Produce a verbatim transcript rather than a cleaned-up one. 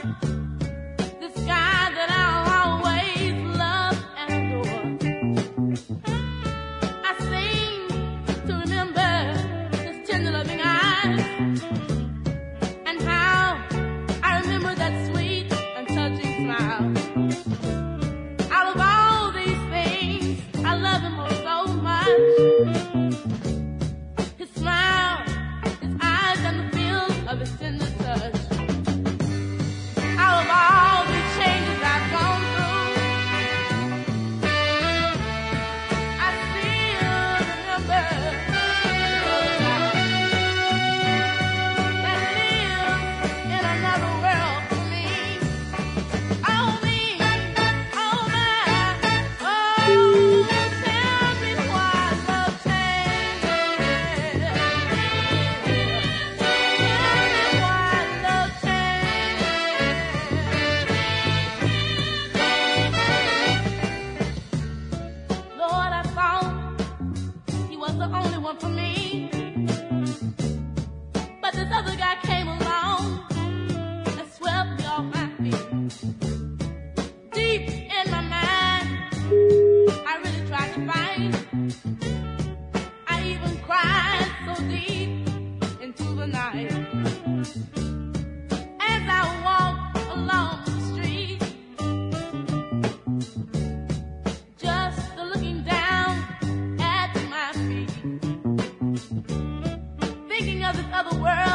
this guy that I'll always love and adore. I seem to remember his tender loving eyes, and how I remember that sweet and touching smile. Out of all these things, I love him oh so much. His smile, his eyes, and the feel of his tender touch. Out of all these changes I've gone through, I still remember that lives in another world for me. Oh me, oh my, oh, tell me why love changes. Tell me why love changes. Lord, I thought he was the only one for me, but this other guy came along and swept me off my feet. Deep in my mind, I really tried to find. I even cried so deep into the night. As I walked along the street, just looking down at my feet, thinking of this other world